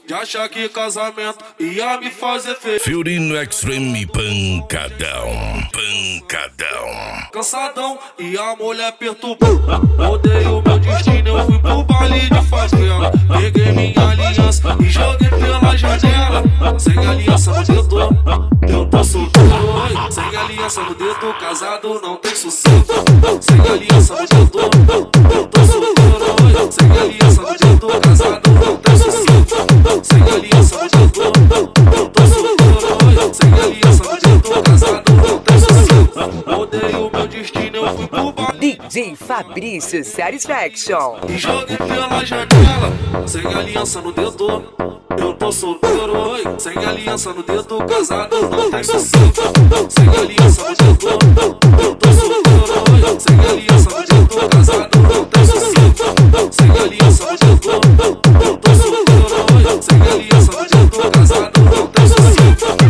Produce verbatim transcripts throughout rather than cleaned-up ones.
de achar que casamento ia me fazer feio. Fiorino Extreme pancadão, pancadão. Cansadão e a mulher perturbou. Odeio meu destino, eu fui pro baile de favela. Peguei minha aliança e joguei pela janela. Sem aliança no dedo, eu tô solteiro. Sem aliança no dedo, casado não tem sucesso. Sem aliança no dedo, eu tô solteiro. Sem aliança no dedo, casado não tem sucesso. Sem aliança no dedo, eu tô solteiro. Sem aliança no dedo, casado não tem sucesso. Odeio meu destino, eu fui pro baile. D J Fabrício Satisfaction. E joguei pela janela. Sem aliança no dedo, eu tô solteiro. Sem aliança no dedo, casado não tem sucesso. Sem aliança no dedo, eu tô solteiro. Sem aliança no dedo, casado não tem sucesso. Sem aliança no dedo, eu tô solteiro. Sem aliança no dedo, casado não tem sucesso.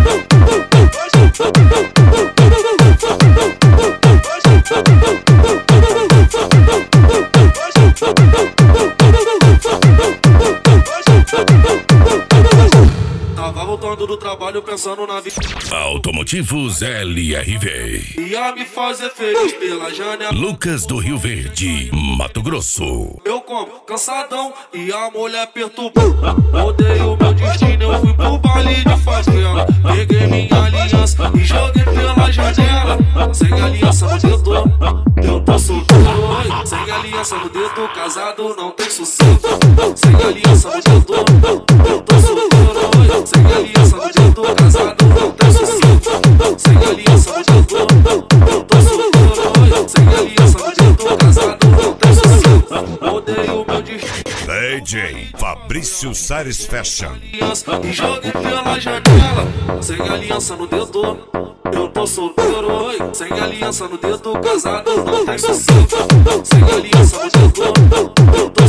Tava voltando do trabalho pensando na vida. Automotivos L R V. Ia me fazer feliz pela janela. Lucas do Rio Verde, Mato Grosso. Eu como cansadão e a mulher perturbou. Odeio meu destino, eu fui pro baile de favela. Peguei minha aliança e joguei pela janela. Sem aliança no dedo, eu tô solteiro. Sem aliança no dedo, casado não tem sucesso. Sem aliança no dedo, eu tô solteiro. Sem aliança no dedo, casado não tem sucesso. Sem aliança no dedo, eu tô solteiro. Sem aliança no dedo, casado não tem sucesso. Odeio meu destino. D J Fabrício Satisfaction. E joguei pela janela. Sem aliança no dedo, eu tô solteiro. Sem aliança no dedo, casado não tem sucesso. Sem aliança no dedo, eu tô